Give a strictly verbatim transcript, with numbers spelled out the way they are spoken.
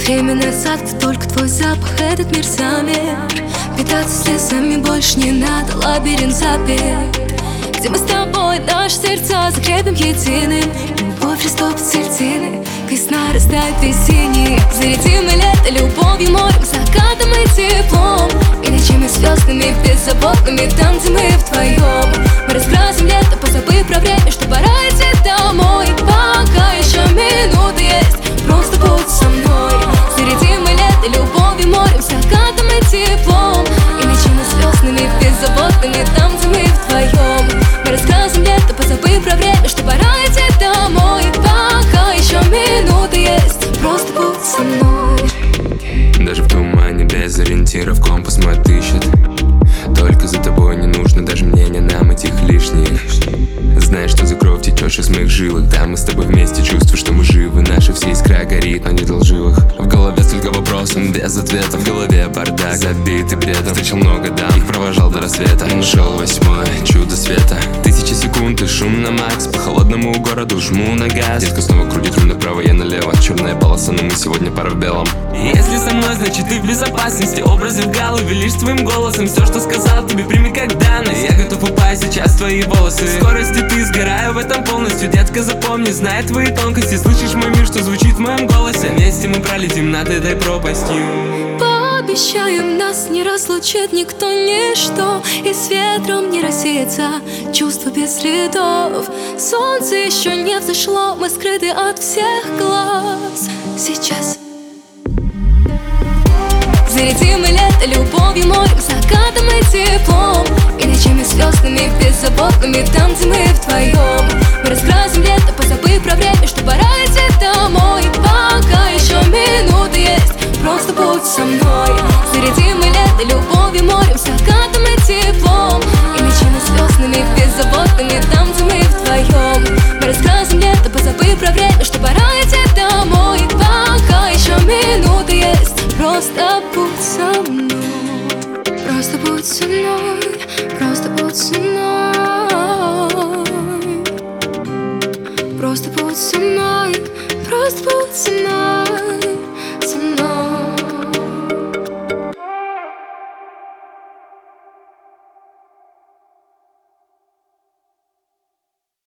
время назад, где только твой запах, этот мир замер. Питаться слезами больше не надо, лабиринт заперт, где мы с тобой наши сердца закрепим единым. Любовь растопит сердцины, весна растает весенний. Зарядим мы лето любовью, морем, закатом и теплом, и ночами звездными, беззаботными, там, где мы вдвоем. Мы раскрасим лето, позабыв про время, что пора идти домой. Пока еще минуты есть, просто будь со мной. Зарядим мы лето любовью, морем, закатом и теплом, и ночами звездными, беззаботными, там, где мы вдвоем. Мы раскрасим лето, позабыв про время, что пора идти домой. Пока еще минуты есть, просто будь со мной. Даже в тумане без ориентиров компас мой отыщет. Только за тобой не нужно даже мнения нам этих лишних. Знаешь, что за кровь течешь из моих жилок, да, мы с тобой вместе, чувствую, что мы живы. Наша все искра горит, но нет лживых. В голове столько вопросов, без ответа. В голове бардак, забитый бредом. Встречал много дам, их провожал до рассвета. Нашел восьмое чудо света. Тысячи секунд и шум на макс. По холодному городу жму на газ. Детка снова крутит руль направо, я налево. Черная полоса, но мы сегодня пара в белом. Если со мной, значит ты в безопасности. Образы в голове лишь твоим голосом. Все, что сказал тебе, прими как данность. Я готов упасть сейчас в твои волосы. В скорости ты сгораю в этом полностью. Детка, запомни, знай твои тонкости. Слышишь мой мир, что звучит в моем голосе. Вместе мы пролетим над этой пропастью. Пообещаем, нас не разлучит никто, ничто, и с ветром не рассеется чувство без следов. Солнце еще не взошло, мы скрыты от всех глаз. Сейчас зарядим мы лето любовью, морем, закатом и теплом, и ночами звездными, беззаботными, там, где мы вдвоем. Мы раскрасим лето, позабыв про время, что пора идти домой. Пока еще минуты есть, просто будь со мной. Зарядим мы лето любовью, морем, закатом и теплом, и ночами звездными, беззаботными, там, где мы вдвоем. Мы раскрасим лето, позабыв про время, что пора идти домой. Пока еще минуты есть, просто будь со мной. Просто будь со мной, просто будь со мной. Просто будь со мной, просто будь со мной.